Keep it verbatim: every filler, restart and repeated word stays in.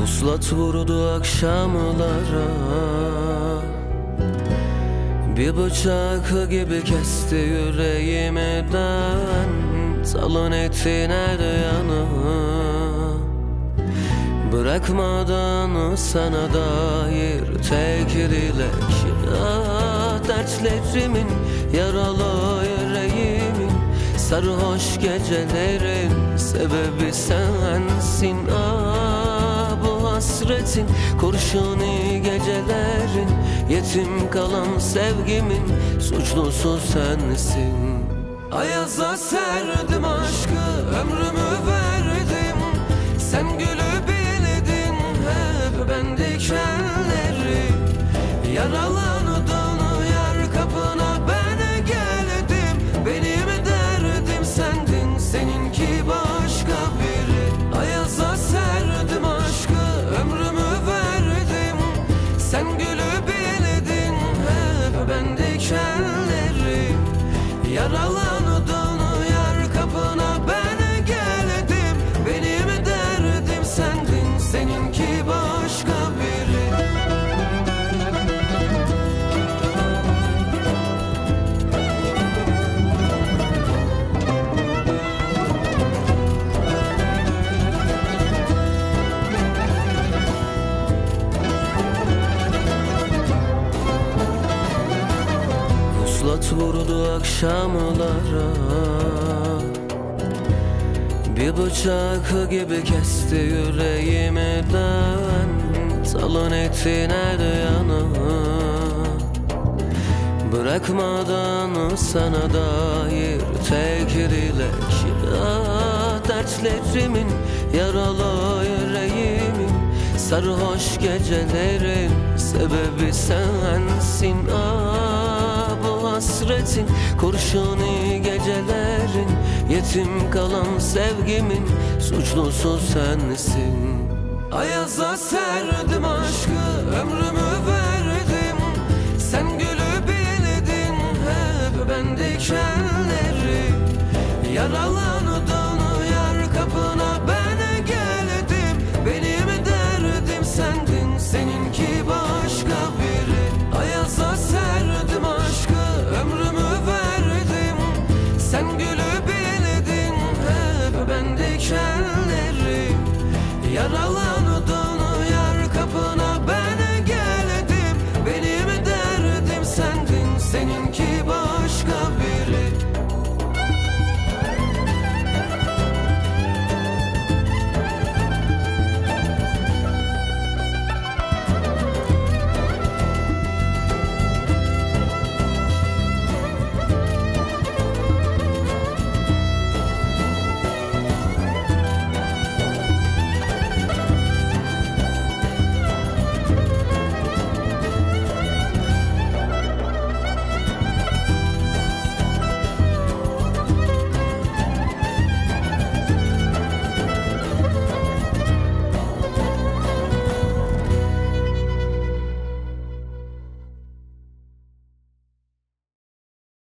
Puslat vurdu akşamlara, bir bıçak gibi kesti yüreğimden. Talon ettin her yanı, bırakmadan sana dair tek dilek. Ah, dertlerimin, yaralı yüreğimin, sarhoş gecelerin sebebi sensin. Ah, bu hasretin, kurşuni gecelerin, yetim kalan sevgimin suçlusu sensin. Ayaza serdim aşkı, ömrümü verdim. Sen gülü bildin, hep ben dikenleri. Yaralandın yar kapına ben geldim. Benim derdim sendin, seninki başka biri. Ayaza serdim aşkı, ömrümü verdim. Sen gülü bildin, hep ben dikenleri. Yaralandın yar kapına ben geldim. Benim derdim sendin, seninki başka biri. Puslat vurdu akşamlara, bir bıçak gibi kesti yüreğimden. Talon ettin her yanı, bırakmadan sana dair tek dilek. Ah, dertlerimin, yaralı yüreğimin, sarhoş gecelerin sebebi sensin. Ah, bu hasretin, kurşuni gecelerin, yetim kalan sevgimin suçlusu sensin. Ayaza serdim aşkı, ömrümü verdim. Sen gülü bildin, hep ben dikenleri. Yaralandın yar kapına ben geldim. Benim derdim sendin, seninki başka biri. Ayaza serdim aşkı, ömrümü verdim. Sen gülü bildin, hep ben dikenleri. Yaralı